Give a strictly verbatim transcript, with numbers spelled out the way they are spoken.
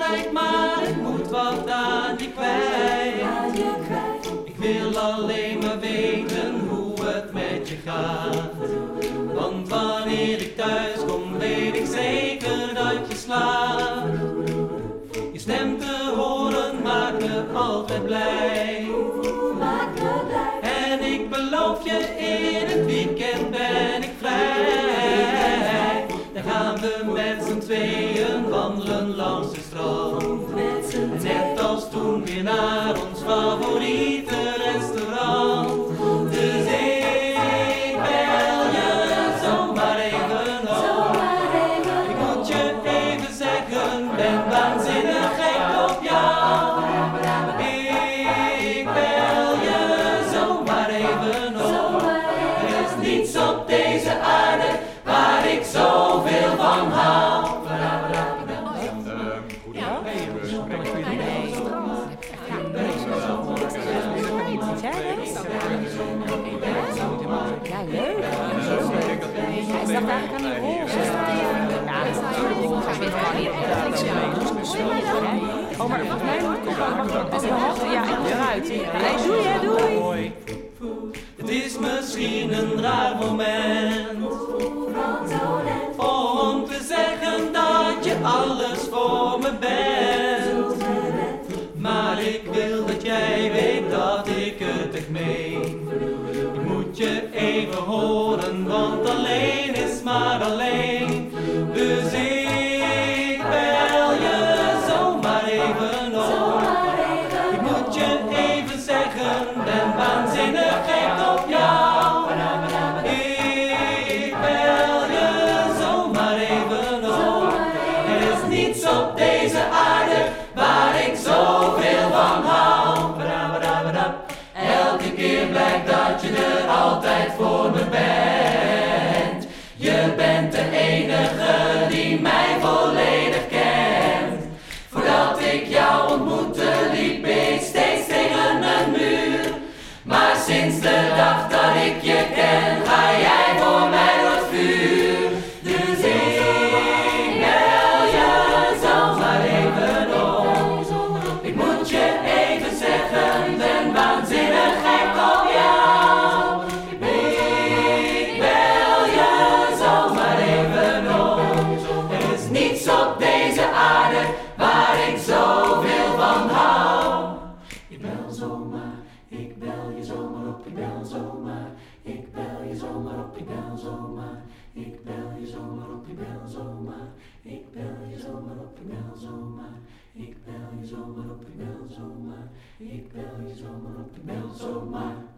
kwijt, maar ik moet wat aan je kwijt. Ik wil alleen maar weten hoe het met je gaat. Want wanneer ik thuis kom, weet ik zeker dat je slaapt. Je stem te horen maakt me altijd blij. En ik beloof je, in het weekend ben ik vrij. Dan gaan we met z'n tweeën wandelen langs de strand. Net als toen weer naar ons favoriete restaurant. Dus ik bel je zomaar even op. Ik moet je even zeggen, ben waanzinnig gek op jou. Ik bel je zomaar even op. Er is niets op deze aarde waar ik zoveel van hou. Ja, leuk. Hij staat eigenlijk aan die roze. Ja, dat is natuurlijk. Ik weet gewoon niet. Oh, maar volgens mij mag de hand. Ja, eruit. Nee, doei hè, doei. Het is misschien een raar moment om te zeggen dat je alles voor me bent. Maar ik wil dat jij weet dat ik het echt meen. Ik moet je even horen, want alleen is maar alleen. Dus ik bel je zomaar even op. Ik moet je even zeggen, ben waanzinnig gek op jou. Ik bel je zomaar even op. Er is niets op deze aarde waar ik zoveel van hou. Elke keer blijkt dat je er altijd voor me bent. Je bent de enige die mij volledig kent. Voordat ik jou ontmoette liep ik steeds tegen een muur. Maar sinds de dag dat ik je ken, ga jij voor mij door het vuur. Dus ik bel je zomaar even op. Ik moet je even zeggen, ben waanzinnig gek op jou. Ik bel je zomaar even op. Er is niets op deze aarde waar ik zoveel van hou. Ik bel zomaar, ik bel je zomaar op, ik bel zomaar. Ik bel je zomaar op, ik bel zomaar. Ik bel je zomaar op, ik bel zomaar. Ik bel je zomaar op, ik bel zomaar. Ik bel je zomaar op, ik bel zomaar. Ik bel je zomaar op, ik bel zomaar.